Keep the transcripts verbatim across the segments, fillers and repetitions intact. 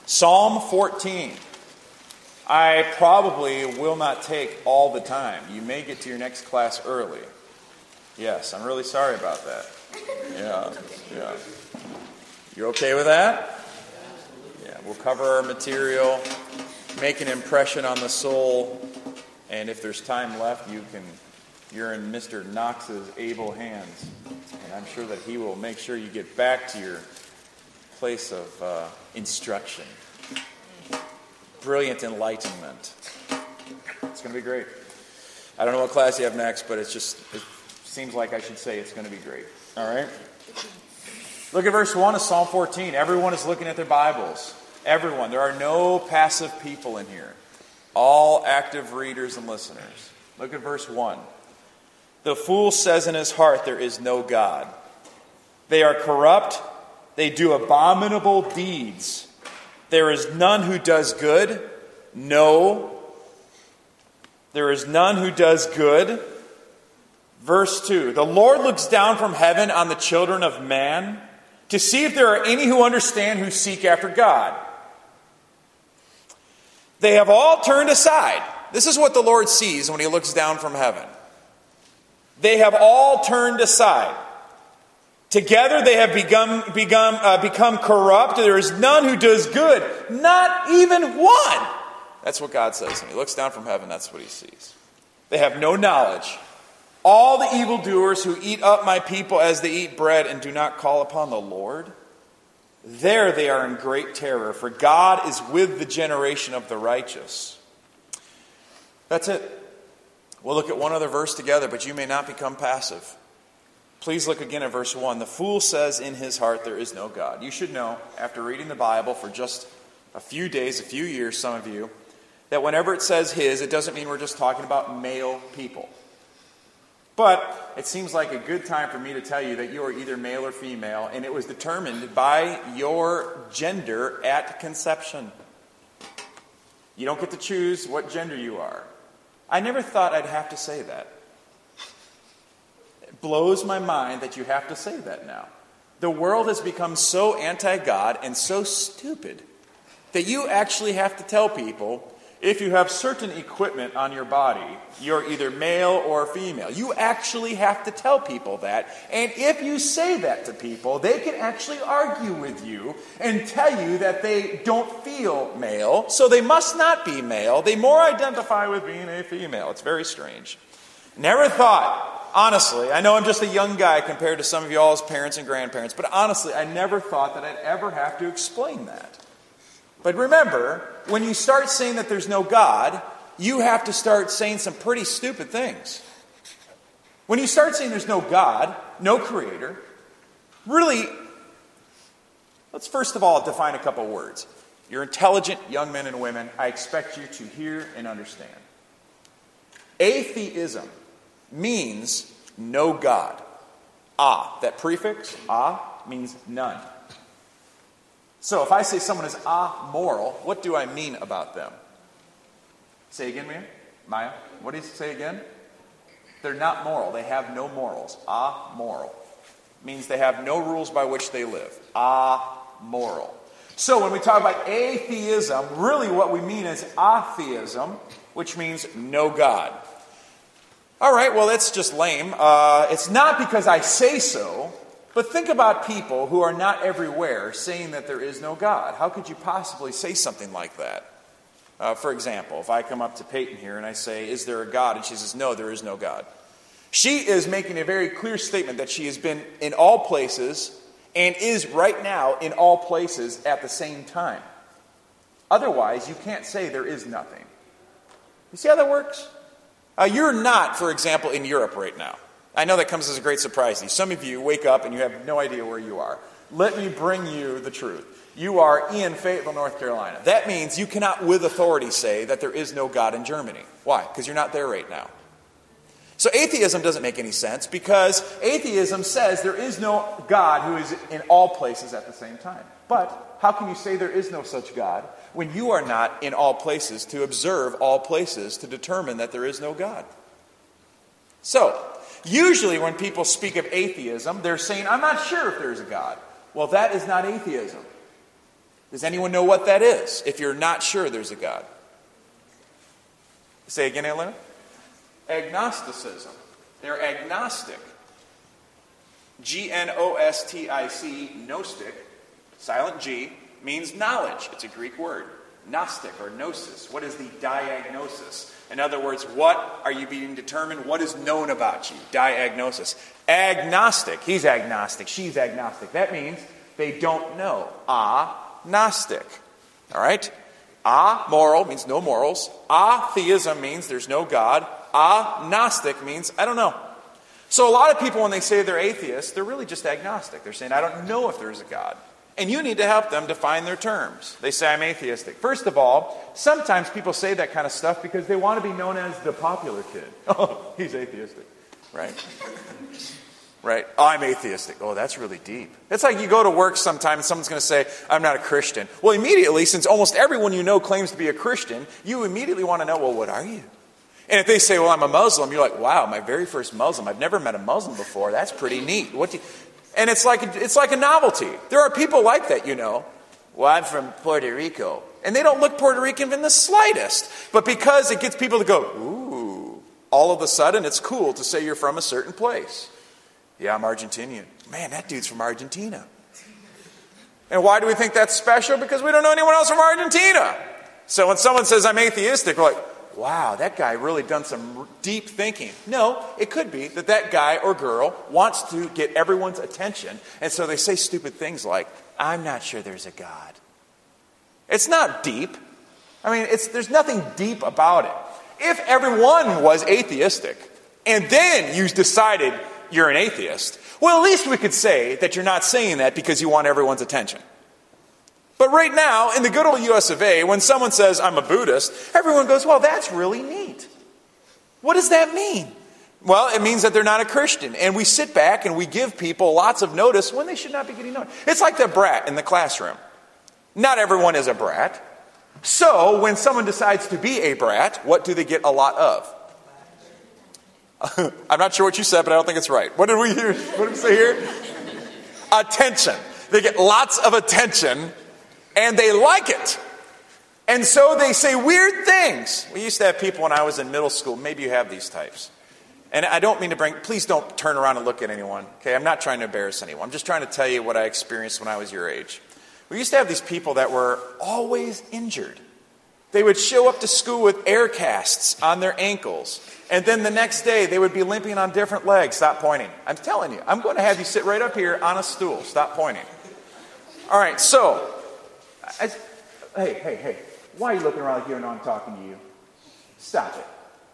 Psalm fourteen. I probably will not take all the time. You may get to your next class early. Yes, I'm really sorry about that. Yeah, yeah. You okay with that? Yeah, we'll cover our material, make an impression on the soul, and if there's time left, you can. You're in Mister Knox's able hands, and I'm sure that he will make sure you get back to your place of uh, instruction. Brilliant enlightenment. It's going to be great. I don't know what class you have next, but it's just, it seems like I should say it's going to be great. All right? Look at verse one of Psalm fourteen. Everyone is looking at their Bibles. Everyone. There are no passive people in here. All active readers and listeners. Look at verse one. The fool says in his heart, there is no God. They are corrupt. They do abominable deeds. There is none who does good. No. There is none who does good. Verse two. The Lord looks down from heaven on the children of man to see if there are any who understand, who seek after God. They have all turned aside. This is what the Lord sees when he looks down from heaven. They have all turned aside. Together they have become, become, uh, become corrupt. There is none who does good. Not even one. That's what God says. When he looks down from heaven, that's what he sees. They have no knowledge. All the evildoers who eat up my people as they eat bread and do not call upon the Lord, there they are in great terror, for God is with the generation of the righteous. That's it. We'll look at one other verse together, but you may not become passive. Please look again at verse one. The fool says in his heart, there is no God. You should know, after reading the Bible for just a few days, a few years, some of you, that whenever it says his, it doesn't mean we're just talking about male people. But it seems like a good time for me to tell you that you are either male or female, and it was determined by your gender at conception. You don't get to choose what gender you are. I never thought I'd have to say that. It blows my mind that you have to say that now. The world has become so anti-God and so stupid that you actually have to tell people, if you have certain equipment on your body, you're either male or female. You actually have to tell people that. And if you say that to people, they can actually argue with you and tell you that they don't feel male, so they must not be male. They more identify with being a female. It's very strange. Never thought, honestly, I know I'm just a young guy compared to some of you all's parents and grandparents, but honestly, I never thought that I'd ever have to explain that. But remember, when you start saying that there's no God, you have to start saying some pretty stupid things. When you start saying there's no God, no creator, really, let's first of all define a couple words. You're intelligent young men and women. I expect you to hear and understand. Atheism means no God. Ah, that prefix, ah, means none. So if I say someone is amoral, what do I mean about them? Say again, Maya? Maya, what do you say again? They're not moral. They have no morals. Amoral means they have no rules by which they live. Amoral. So when we talk about atheism, really what we mean is atheism, which means no God. All right, well, that's just lame. Uh, it's not because I say so. But think about people who are not everywhere saying that there is no God. How could you possibly say something like that? Uh, for example, if I come up to Peyton here and I say, is there a God? And she says, no, there is no God. She is making a very clear statement that she has been in all places and is right now in all places at the same time. Otherwise, you can't say there is nothing. You see how that works? Uh, you're not, for example, in Europe right now. I know that comes as a great surprise to you. Some of you wake up and you have no idea where you are. Let me bring you the truth. You are in Fayetteville, North Carolina. That means you cannot with authority say that there is no God in Germany. Why? Because you're not there right now. So atheism doesn't make any sense because atheism says there is no God who is in all places at the same time. But how can you say there is no such God when you are not in all places to observe all places to determine that there is no God? So, usually when people speak of atheism, they're saying, I'm not sure if there's a God. Well, that is not atheism. Does anyone know what that is if you're not sure there's a God? Say again, Elena? Agnosticism. They're agnostic. G N O S T I C, gnostic, silent G, means knowledge. It's a Greek word. Gnostic or gnosis. What is the diagnosis? In other words, what are you being determined? What is known about you? Diagnosis. Agnostic. He's agnostic. She's agnostic. That means they don't know. A-gnostic. All right? A-moral means no morals. A-theism means there's no God. A-gnostic means I don't know. So a lot of people, when they say they're atheists, they're really just agnostic. They're saying, I don't know if there's a God. And you need to help them define their terms. They say, I'm atheistic. First of all, sometimes people say that kind of stuff because they want to be known as the popular kid. Oh, he's atheistic. Right? Right? Oh, I'm atheistic. Oh, that's really deep. It's like you go to work sometime and someone's going to say, I'm not a Christian. Well, immediately, since almost everyone you know claims to be a Christian, you immediately want to know, well, what are you? And if they say, well, I'm a Muslim, you're like, wow, my very first Muslim. I've never met a Muslim before. That's pretty neat. What do you... And it's like, it's like a novelty. There are people like that, you know. Well, I'm from Puerto Rico. And they don't look Puerto Rican in the slightest. But because it gets people to go, ooh, all of a sudden it's cool to say you're from a certain place. Yeah, I'm Argentinian. Man, that dude's from Argentina. And why do we think that's special? Because we don't know anyone else from Argentina. So when someone says I'm atheistic, we're like, wow, that guy really done some deep thinking. No, it could be that that guy or girl wants to get everyone's attention. And so they say stupid things like, I'm not sure there's a God. It's not deep. I mean, it's, there's nothing deep about it. If everyone was atheistic, and then you decided you're an atheist, well, at least we could say that you're not saying that because you want everyone's attention. But right now, in the good old U S of A, when someone says, I'm a Buddhist, everyone goes, well, that's really neat. What does that mean? Well, it means that they're not a Christian. And we sit back and we give people lots of notice when they should not be getting notice. It's like the brat in the classroom. Not everyone is a brat. So, when someone decides to be a brat, what do they get a lot of? I'm not sure what you said, but I don't think it's right. What did we hear? What did we say here? Attention. They get lots of attention. And they like it. And so they say weird things. We used to have people when I was in middle school. Maybe you have these types. And I don't mean to bring, please don't turn around and look at anyone. Okay, I'm not trying to embarrass anyone. I'm just trying to tell you what I experienced when I was your age. We used to have these people that were always injured. They would show up to school with air casts on their ankles. And then the next day they would be limping on different legs. Stop pointing. I'm telling you, I'm going to have you sit right up here on a stool. Stop pointing. All right, so... I, hey, hey, hey, why are you looking around like you don't know I'm talking to you? Stop it.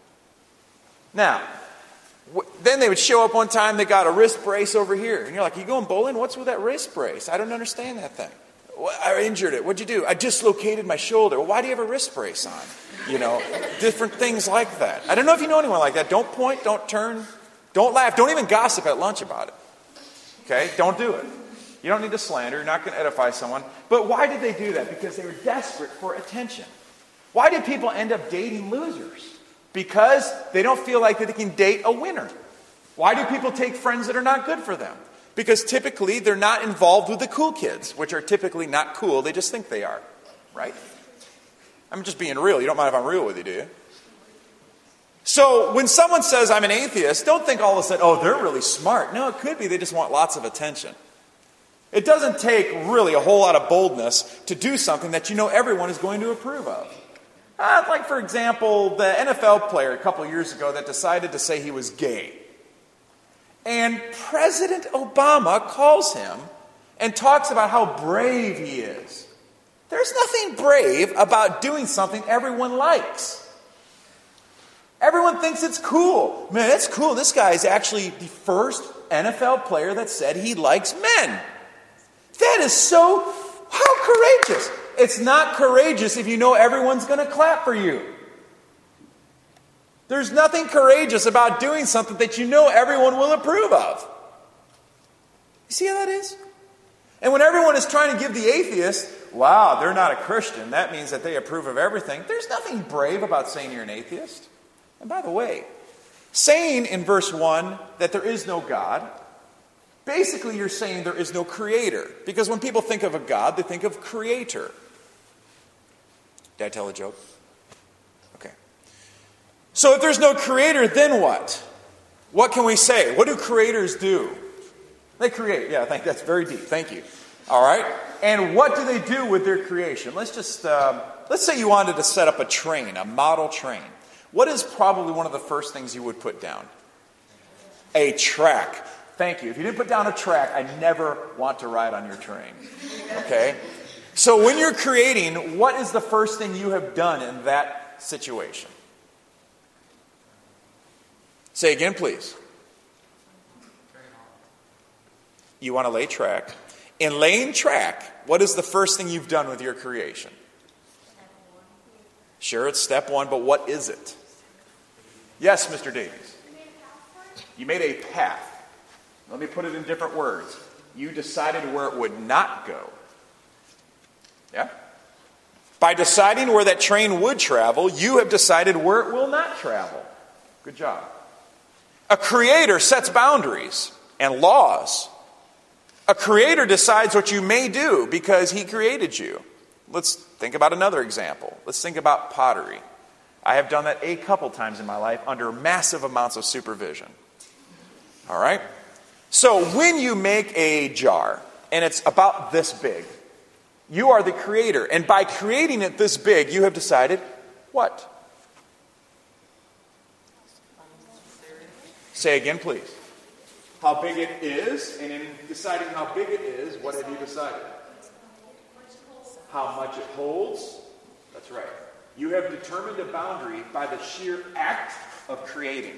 Now, w- then they would show up one time, they got a wrist brace over here. And you're like, you going bowling? What's with that wrist brace? I don't understand that thing. Well, I injured it. What'd you do? I dislocated my shoulder. Well, why do you have a wrist brace on? You know, different things like that. I don't know if you know anyone like that. Don't point, don't turn, don't laugh. Don't even gossip at lunch about it. Okay? Don't do it. You don't need to slander. You're not going to edify someone. But why did they do that? Because they were desperate for attention. Why did people end up dating losers? Because they don't feel like that they can date a winner. Why do people take friends that are not good for them? Because typically they're not involved with the cool kids, which are typically not cool. They just think they are. Right? I'm just being real. You don't mind if I'm real with you, do you? So when someone says I'm an atheist, don't think all of a sudden, oh, they're really smart. No, it could be they just want lots of attention. It doesn't take really a whole lot of boldness to do something that you know everyone is going to approve of. Uh, like, for example, the N F L player a couple years ago that decided to say he was gay. And President Obama calls him and talks about how brave he is. There's nothing brave about doing something everyone likes. Everyone thinks it's cool. Man, it's cool. This guy is actually the first N F L player that said he likes men. That is so, how courageous. It's not courageous if you know everyone's going to clap for you. There's nothing courageous about doing something that you know everyone will approve of. You see how that is? And when everyone is trying to give the atheist, wow, they're not a Christian, that means that they approve of everything. There's nothing brave about saying you're an atheist. And by the way, saying in verse one that there is no God Basically, you're saying there is no creator. Because when people think of a God, they think of creator. Did I tell a joke? Okay. So if there's no creator, then what? What can we say? What do creators do? They create. Yeah, I think that's very deep. Thank you. All right. And what do they do with their creation? Let's just, um, let's say you wanted to set up a train, a model train. What is probably one of the first things you would put down? A track. Thank you. If you didn't put down a track, I never want to ride on your train. Okay? So when you're creating, what is the first thing you have done in that situation? Say again, please. You want to lay track. In laying track, what is the first thing you've done with your creation? Sure, it's step one, but what is it? Yes, Mister Davies. You made a path. Let me put it in different words. You decided where it would not go. Yeah? By deciding where that train would travel, you have decided where it will not travel. Good job. A creator sets boundaries and laws. A creator decides what you may do because he created you. Let's think about another example. Let's think about pottery. I have done that a couple times in my life under massive amounts of supervision. All right? So when you make a jar, and it's about this big, you are the creator. And by creating it this big, you have decided what? Say again, please. How big it is, and in deciding how big it is, what have you decided? How much it holds. That's right. You have determined a boundary by the sheer act of creating.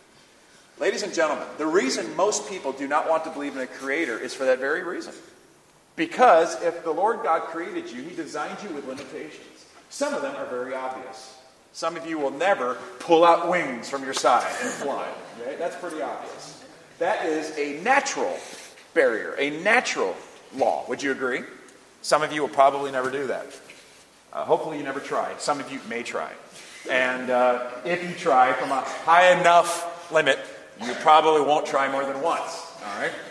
Ladies and gentlemen, the reason most people do not want to believe in a creator is for that very reason. Because if the Lord God created you, he designed you with limitations. Some of them are very obvious. Some of you will never pull out wings from your side and fly. Right? That's pretty obvious. That is a natural barrier, a natural law. Would you agree? Some of you will probably never do that. Uh, hopefully you never try. Some of you may try. And uh, if you try from a high enough limit, you probably won't try more than once. All right?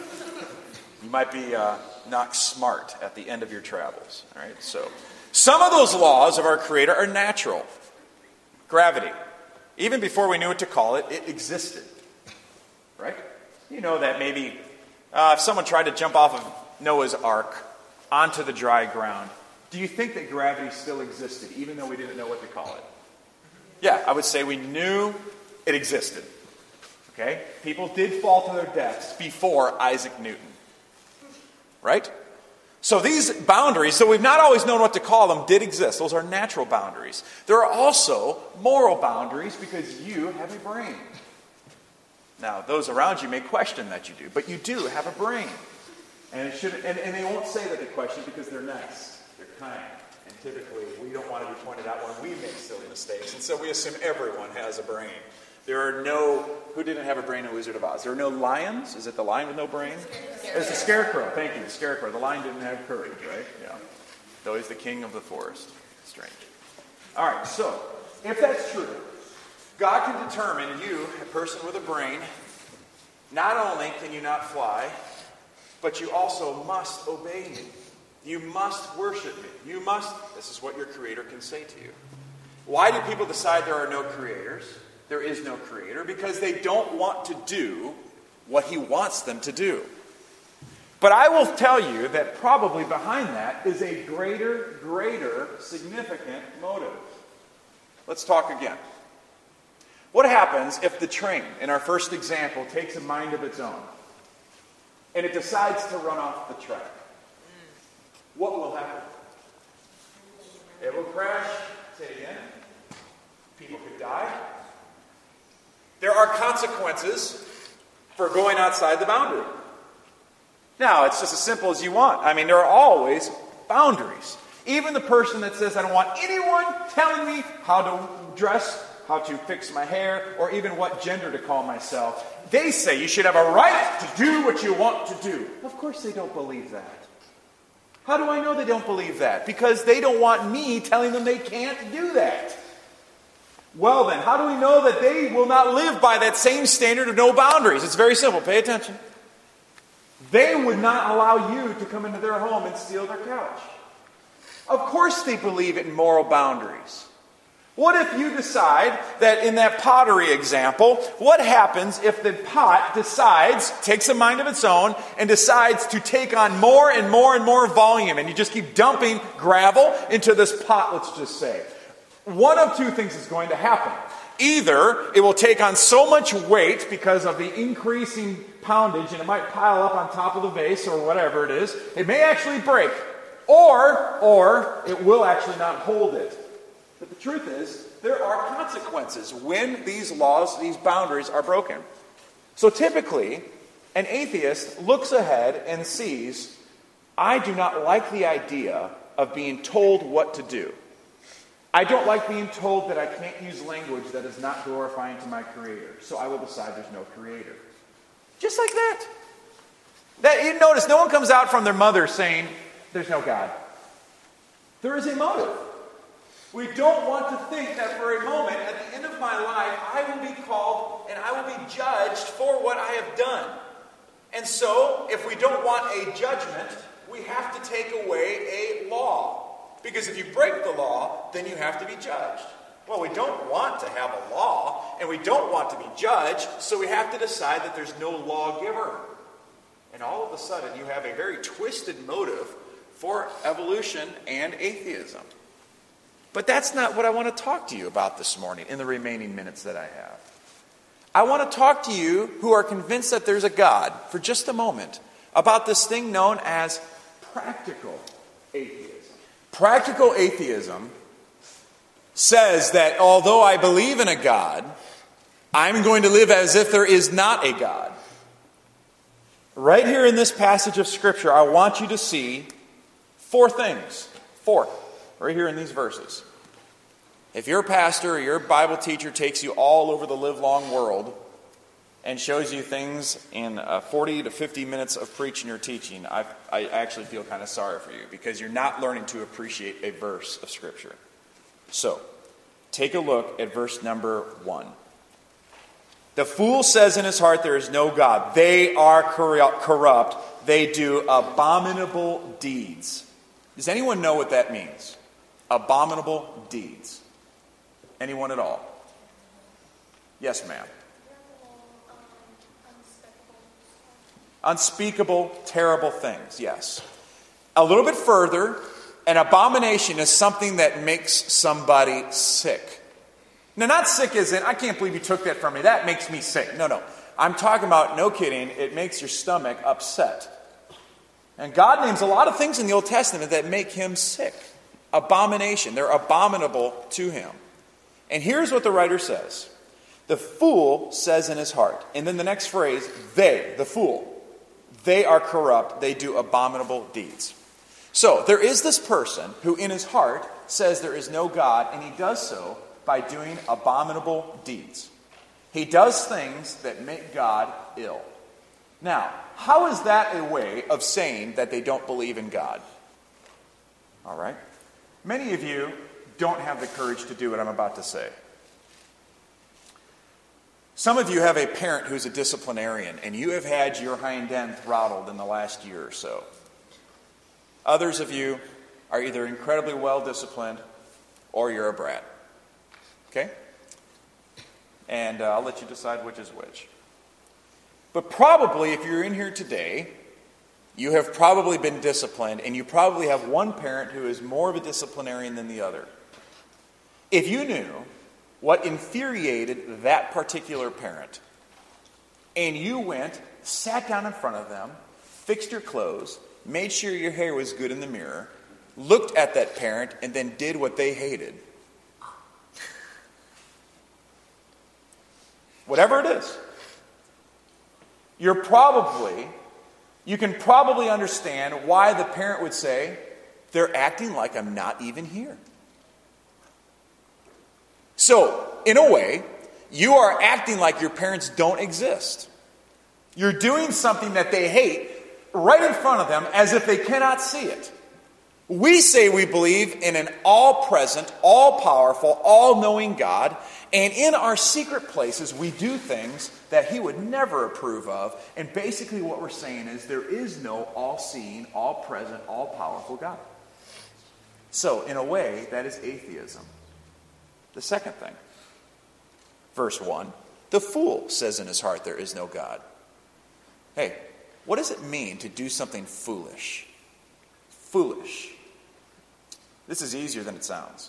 You might be uh, not smart at the end of your travels. All right? So some of those laws of our Creator are natural. Gravity. Even before we knew what to call it, it existed. Right? You know that maybe uh, if someone tried to jump off of Noah's Ark onto the dry ground, do you think that gravity still existed, even though we didn't know what to call it? Yeah, I would say we knew it existed. Okay? People did fall to their deaths before Isaac Newton. Right? So these boundaries, so we've not always known what to call them, did exist. Those are natural boundaries. There are also moral boundaries because you have a brain. Now, those around you may question that you do, but you do have a brain. And it should, and, and they won't say that they question because they're nice. They're kind. And typically, we don't want to be pointed out when we make silly mistakes. And so we assume everyone has a brain. There are no, who didn't have a brain in Wizard of Oz? There are no lions? Is it the lion with no brain? It's the scarecrow. Thank you, the scarecrow. The lion didn't have courage, right? Yeah. Though he's the king of the forest. Strange. All right, so, if that's true, God can determine you, a person with a brain, not only can you not fly, but you also must obey me. You must worship me. You must, this is what your Creator can say to you. Why do people decide there are no creators? There is no creator because they don't want to do what he wants them to do. But I will tell you that probably behind that is a greater, greater, significant motive. Let's talk again. What happens if the train, in our first example, takes a mind of its own and it decides to run off the track? What will happen? It will crash. Say it again. People could die. There are consequences for going outside the boundary. Now, it's just as simple as you want. I mean, there are always boundaries. Even the person that says, I don't want anyone telling me how to dress, how to fix my hair, or even what gender to call myself, they say you should have a right to do what you want to do. Of course they don't believe that. How do I know they don't believe that? Because they don't want me telling them they can't do that. Well then, how do we know that they will not live by that same standard of no boundaries? It's very simple. Pay attention. They would not allow you to come into their home and steal their couch. Of course they believe in moral boundaries. What if you decide that in that pottery example, what happens if the pot decides, takes a mind of its own, and decides to take on more and more and more volume, and you just keep dumping gravel into this pot, let's just say. One of two things is going to happen. Either it will take on so much weight because of the increasing poundage, and it might pile up on top of the vase or whatever it is. It may actually break. Or, or it will actually not hold it. But the truth is, there are consequences when these laws, these boundaries are broken. So typically, an atheist looks ahead and sees, I do not like the idea of being told what to do. I don't like being told that I can't use language that is not glorifying to my Creator. So I will decide there's no Creator. Just like that. That you notice, no one comes out from their mother saying, there's no God. There is a motive. We don't want to think that for a moment, at the end of my life, I will be called and I will be judged for what I have done. And so, if we don't want a judgment, we have to take away a law. Because if you break the law, then you have to be judged. Well, we don't want to have a law, and we don't want to be judged, so we have to decide that there's no lawgiver. And all of a sudden, you have a very twisted motive for evolution and atheism. But that's not what I want to talk to you about this morning in the remaining minutes that I have. I want to talk to you who are convinced that there's a God for just a moment about this thing known as practical atheism. Practical atheism says that although I believe in a God, I'm going to live as if there is not a God. Right here in this passage of Scripture, I want you to see four things. Four. Right here in these verses. If your pastor or your Bible teacher takes you all over the livelong world and shows you things in uh, forty to fifty minutes of preaching or teaching, I, I actually feel kind of sorry for you because you're not learning to appreciate a verse of Scripture. So, take a look at verse number one. The fool says in his heart, there is no God. They are corrupt. They do abominable deeds. Does anyone know what that means? Abominable deeds. Anyone at all? Yes, ma'am. Unspeakable, terrible things, yes. A little bit further, an abomination is something that makes somebody sick. Now, not sick as in, I can't believe you took that from me. That makes me sick. No, no. I'm talking about, no kidding, it makes your stomach upset. And God names a lot of things in the Old Testament that make him sick. Abomination. They're abominable to him. And here's what the writer says. The fool says in his heart. And then the next phrase, they, the fool, they are corrupt. They do abominable deeds. So, there is this person who in his heart says there is no God, and he does so by doing abominable deeds. He does things that make God ill. Now, how is that a way of saying that they don't believe in God? All right. Many of you don't have the courage to do what I'm about to say. Some of you have a parent who's a disciplinarian, and you have had your hind end throttled in the last year or so. Others of you are either incredibly well disciplined or you're a brat. Okay? And uh, I'll let you decide which is which. But probably, if you're in here today, you have probably been disciplined, and you probably have one parent who is more of a disciplinarian than the other. If you knew what infuriated that particular parent, and you went, sat down in front of them, fixed your clothes, made sure your hair was good in the mirror, looked at that parent, and then did what they hated. Whatever it is. You're probably, you can probably understand why the parent would say, they're acting like I'm not even here. So, in a way, you are acting like your parents don't exist. You're doing something that they hate right in front of them as if they cannot see it. We say we believe in an all-present, all-powerful, all-knowing God, and in our secret places we do things that he would never approve of, and basically what we're saying is there is no all-seeing, all-present, all-powerful God. So, in a way, that is atheism. The second thing, verse one, the fool says in his heart there is no God. Hey, what does it mean to do something foolish? Foolish. This is easier than it sounds.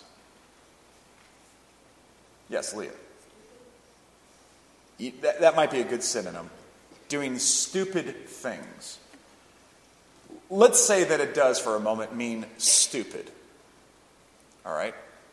Yes, Leah. That, that might be a good synonym. Doing stupid things. Let's say that it does for a moment mean stupid. All right?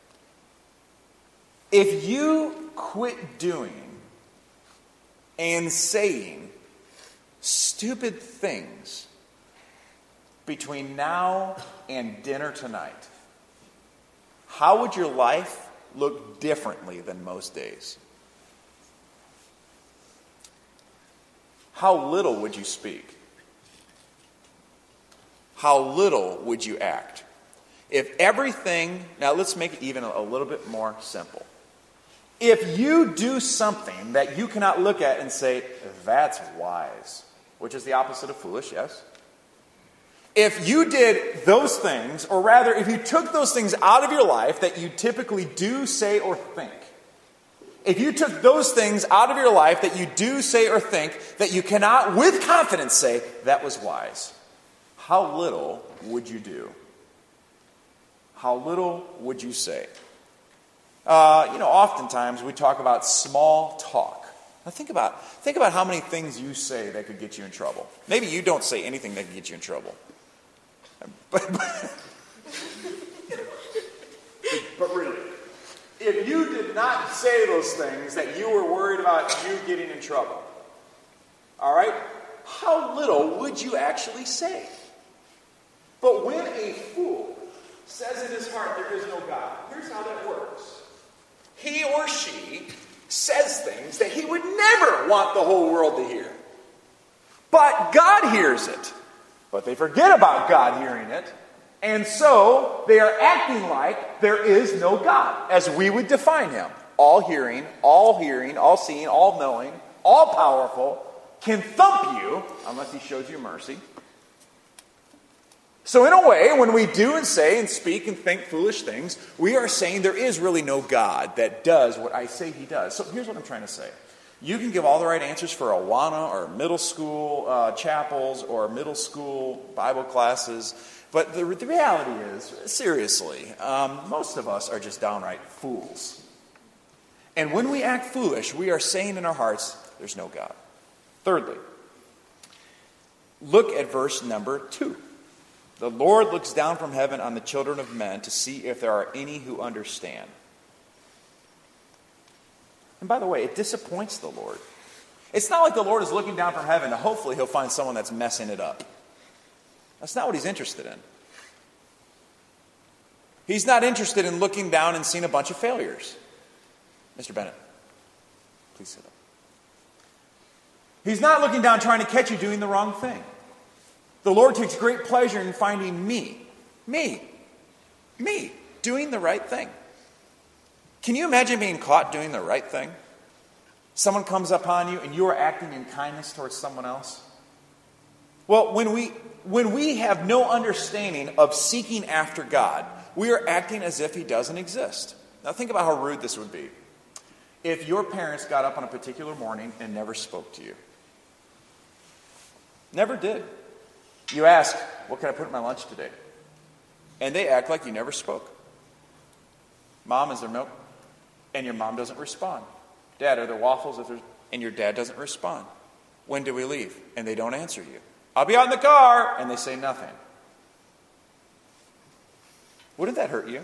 If you quit doing and saying stupid things between now and dinner tonight, how would your life look differently than most days? How little would you speak? How little would you act? If everything, now let's make it even a little bit more simple. If you do something that you cannot look at and say, that's wise, which is the opposite of foolish, yes? If you did those things, or rather, if you took those things out of your life that you typically do, say, or think, if you took those things out of your life that you do, say, or think, that you cannot with confidence say, that was wise, how little would you do? How little would you say? Uh, you know, oftentimes we talk about small talk. Now think about, think about how many things you say that could get you in trouble. Maybe you don't say anything that could get you in trouble. But, but, but really, if you did not say those things that you were worried about you getting in trouble, all right, how little would you actually say? But when a fool says in his heart there is no God, here's how that works. He or she says things that he would never want the whole world to hear. But God hears it. But they forget about God hearing it. And so they are acting like there is no God, as we would define him. All hearing, all hearing, all seeing, all knowing, all powerful, can thump you unless he shows you mercy. So in a way, when we do and say and speak and think foolish things, we are saying there is really no God that does what I say he does. So here's what I'm trying to say. You can give all the right answers for Awana or middle school uh, chapels or middle school Bible classes, but the, the reality is, seriously, um, most of us are just downright fools. And when we act foolish, we are saying in our hearts, there's no God. Thirdly, look at verse number two. The Lord looks down from heaven on the children of men to see if there are any who understand. And by the way, it disappoints the Lord. It's not like the Lord is looking down from heaven to hopefully he'll find someone that's messing it up. That's not what he's interested in. He's not interested in looking down and seeing a bunch of failures. Mister Bennett, please sit up. He's not looking down trying to catch you doing the wrong thing. The Lord takes great pleasure in finding me, me, me, doing the right thing. Can you imagine being caught doing the right thing? Someone comes upon you and you are acting in kindness towards someone else. Well, when we when we have no understanding of seeking after God, we are acting as if he doesn't exist. Now think about how rude this would be. If your parents got up on a particular morning and never spoke to you. Never did. You ask, what can I put in my lunch today? And they act like you never spoke. Mom, is there milk? And your mom doesn't respond. Dad, are there waffles? If there's... And your dad doesn't respond. When do we leave? And they don't answer you. I'll be out in the car. And they say nothing. Wouldn't that hurt you?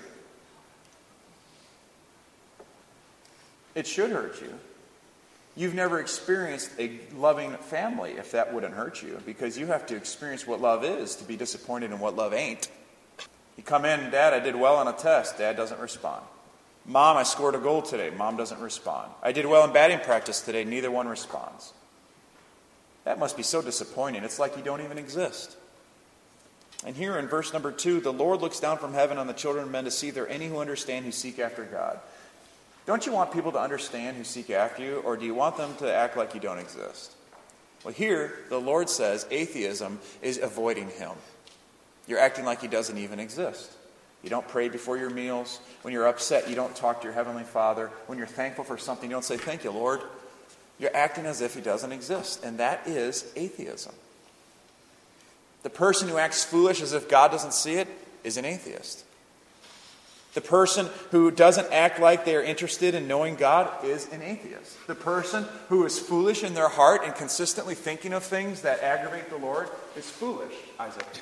It should hurt you. You've never experienced a loving family if that wouldn't hurt you, because you have to experience what love is to be disappointed in what love ain't. You come in, Dad, I did well on a test. Dad doesn't respond. Mom, I scored a goal today. Mom doesn't respond. I did well in batting practice today. Neither one responds. That must be so disappointing. It's like you don't even exist. And here in verse number two, the Lord looks down from heaven on the children of men to see if there are any who understand, who seek after God. Don't you want people to understand who seek after you, or do you want them to act like you don't exist? Well, here, the Lord says atheism is avoiding him. You're acting like he doesn't even exist. You don't pray before your meals. When you're upset, you don't talk to your Heavenly Father. When you're thankful for something, you don't say, thank you, Lord. You're acting as if he doesn't exist, and that is atheism. The person who acts foolish as if God doesn't see it is an atheist. The person who doesn't act like they are interested in knowing God is an atheist. The person who is foolish in their heart and consistently thinking of things that aggravate the Lord is foolish, Isaac here.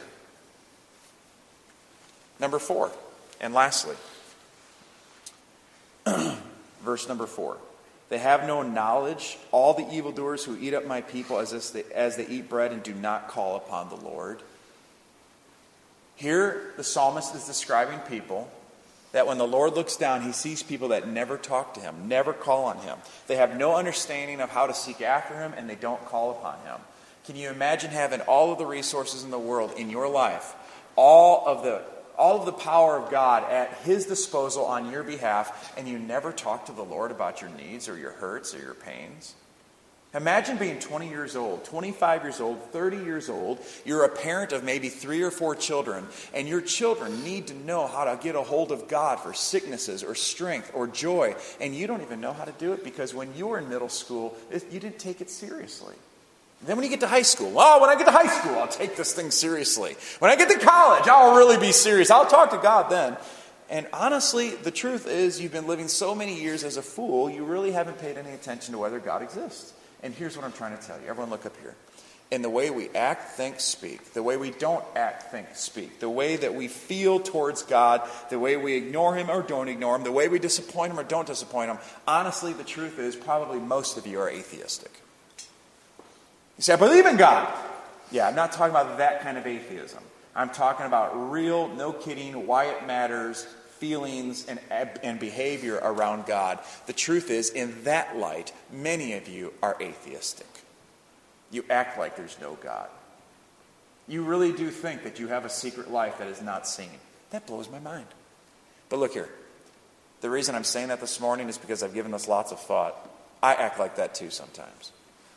Number four, and lastly, verse number four. They have no knowledge, all the evildoers who eat up my people as, if they, as they eat bread and do not call upon the Lord. Here, the psalmist is describing people that when the Lord looks down, he sees people that never talk to him, never call on him. They have no understanding of how to seek after him, and they don't call upon him. Can you imagine having all of the resources in the world in your life, all of the all of the power of God at his disposal on your behalf, and you never talk to the Lord about your needs or your hurts or your pains? Imagine being twenty years old, twenty-five years old, thirty years old. You're a parent of maybe three or four children, and your children need to know how to get a hold of God for sicknesses or strength or joy, and you don't even know how to do it because when you were in middle school, you didn't take it seriously. Then when you get to high school, oh, when I get to high school, I'll take this thing seriously. When I get to college, I'll really be serious. I'll talk to God then. And honestly, the truth is you've been living so many years as a fool, you really haven't paid any attention to whether God exists. And here's what I'm trying to tell you. Everyone look up here. In the way we act, think, speak, the way we don't act, think, speak, the way that we feel towards God, the way we ignore him or don't ignore him, the way we disappoint him or don't disappoint him, honestly, the truth is probably most of you are atheistic. You say, I believe in God. Yeah, I'm not talking about that kind of atheism. I'm talking about real, no kidding, why it matters, feelings and, and behavior around God. The truth is, in that light, many of you are atheistic. You act like there's no God. You really do think that you have a secret life that is not seen. That blows my mind. But look here. The reason I'm saying that this morning is because I've given this lots of thought. I act like that too sometimes.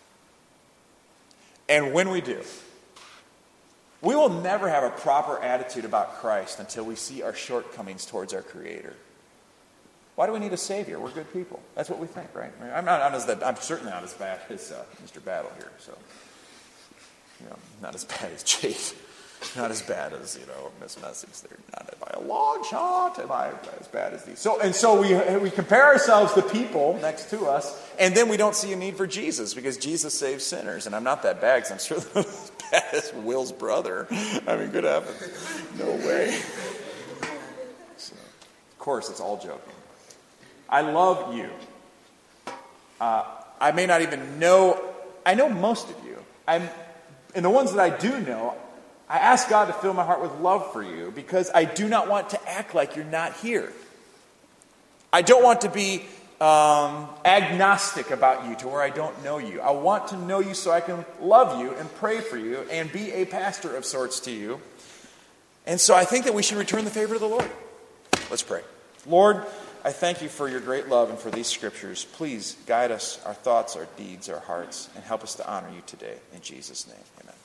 And when we do, we will never have a proper attitude about Christ until we see our shortcomings towards our Creator. Why do we need a Savior? We're good people. That's what we think, right? I'm not, I'm, as, I'm certainly not as bad as uh, Mister Battle here. So, you know, not as bad as Chase. Not as bad as, you know, Miss Message. They're not by a long shot. Am I as bad as these? So and so we we compare ourselves to people next to us, and then we don't see a need for Jesus because Jesus saves sinners. And I'm not that bad because I'm sure not as bad as Will's brother. I mean, good heavens, no way. So, of course, it's all joking. I love you. Uh, I may not even know. I know most of you. I'm, and the ones that I do know, I ask God to fill my heart with love for you because I do not want to act like you're not here. I don't want to be um, agnostic about you to where I don't know you. I want to know you so I can love you and pray for you and be a pastor of sorts to you. And so I think that we should return the favor to the Lord. Let's pray. Lord, I thank you for your great love and for these scriptures. Please guide us, our thoughts, our deeds, our hearts, and help us to honor you today. In Jesus' name, amen.